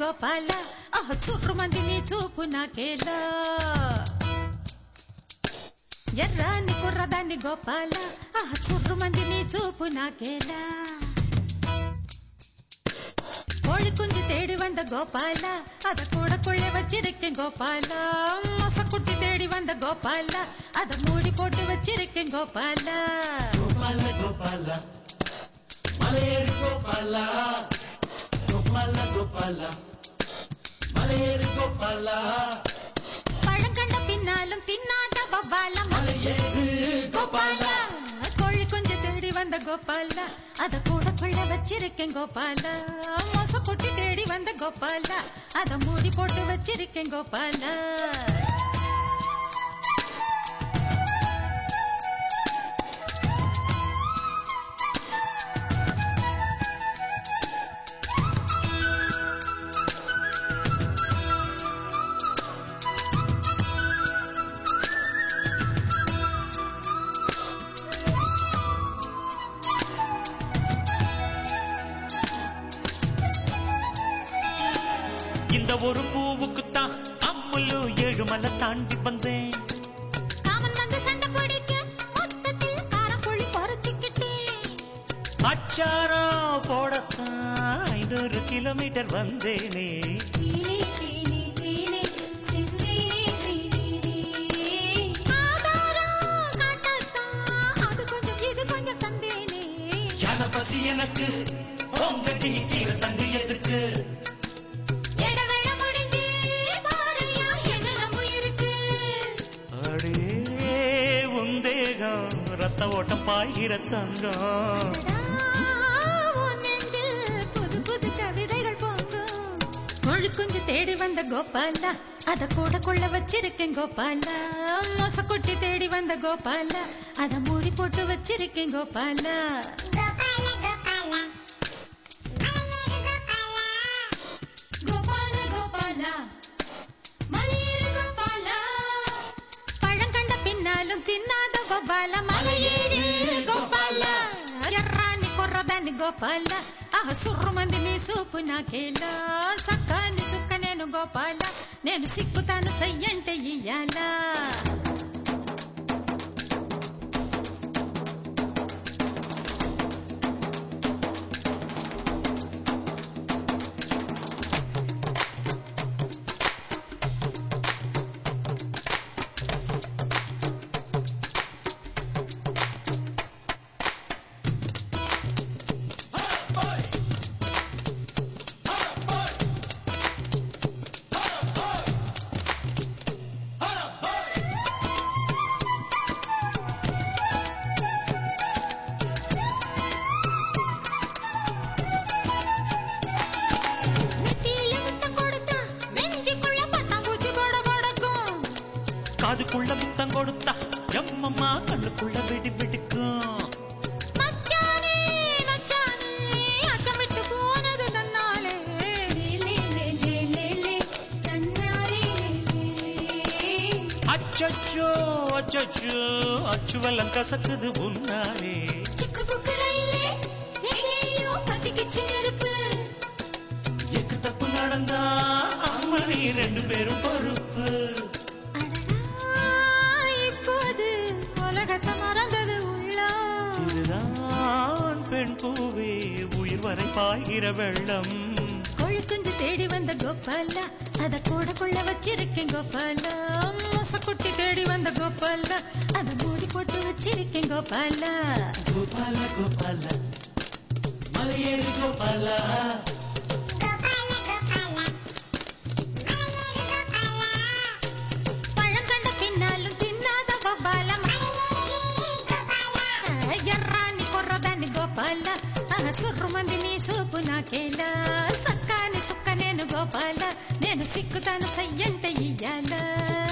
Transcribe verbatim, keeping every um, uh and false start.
గోపాల ఆహ్ చుర్రు మంది నీ చూపు నాకేలా ఎర్రాని కుర్రదాన్ని గోపాల ఆహ్ చుర్రు మంది నీ చూపు నాకేలా கோழி குஞ்சு தேடி வந்த கோபால அத கூட கொள்ளை வச்சிருக்கேன் கோபால மொசக்குட்டி தேடி வந்த கோபால அத மூடி போட்டு வச்சிருக்கேன் கோபால கோபால கோபால மலையேறு கோபால கோபால கோபால மலையேறு கோபால பழங்கண்ட பின்னாலும் தின்னாத பபால மலையேறு கோபால கோழி குஞ்சு தேடி வந்த கோபால அத கூட கொள்ளை வச்சிருக்கேன் கோபால மொசக்குட்டி தேடி வந்த கோபால அத மூடி போட்டு வச்சிருக்கேன் கோபால இந்த ஒரு பூவுக்குத்தான் அம்முலு ஏழுமலை தாண்டி வந்தேன் காமன் வந்து சண்டை பிடிக்க மொத்தத்தில் காரப்புளி பறிச்சுக்கிட்டேன் அச்சாரம் போடத்தான் ஐநூறு கிலோமீட்டர் வந்தேனே பசி எனக்கு உங்கடி தீர தண்ணி எதுக்கு ரத்த ஓட்டம் பாய்கிற தங்கம் புது புது கவிதைகள் போங்கும் கோழி குஞ்சு தேடி வந்த கோபால அத கூட கொள்ள வச்சிருக்கேன் கோபால மொசக்குட்டி தேடி வந்த கோபால அத மூடி போட்டு வச்சிருக்கேன் கோபால கோபால கோபால மலையேறு கோபால பழங்கண்ட பின்னாலும் தின்னாத கோபால மலையேறு கோபால ఎర్రాని కుర్రదాన్ని గోపాల ఆహ సుర్రు మంది నీ సూపు నాకేలా సక్కాని సుక్క నేను గోపాల నేను సిక్కుతాను సయ్యంటే ఇయ్యాలా காதுக்குள்ள முத்தம் கொடுத்தா எம்மம்மா கண்ணுக்குள்ள வெடி வெடிக்கும் மச்சானே மச்சானே அச்சமிட்டு போனது தன்னாலே லே லே லே லே லே தன்னாலே லே லே அச்சச்சோ அச்சச்சோ அச்சுவெல்லாம் கசக்குது உன்னாலே சிக்கு புக்கு ரயிலே எங்கேயோ பத்திக்கிச்சு நெருப்பு எக்கு தப்பு நடந்தா அம்மணி ரெண்டு பேரும் பொறுப்பு இதுதான் பெண் பூவே உயிர் வரை பாய்கிற வெள்ளம் கோழி குஞ்சு தேடி வந்த கோபால அத கூட கொள்ள வச்சிருக்கேன் கோபால மொசக்குட்டி தேடி வந்த கோபால அத மூடி போட்டு வச்சிருக்கேன் கோபால கோபால கோபால மலையேறு கோபால பழங்கண்ட பின்னாலும் தின்னாத கோபால ఎర్రాని కుర్రదాన్ని గోపాల ఆహ సుర్రు మంది నీ సూపు నాకేలా సక్కాని సుక్క నేను గోపాల నేను సిక్కుతాను సయ్యంటే ఇయ్యాల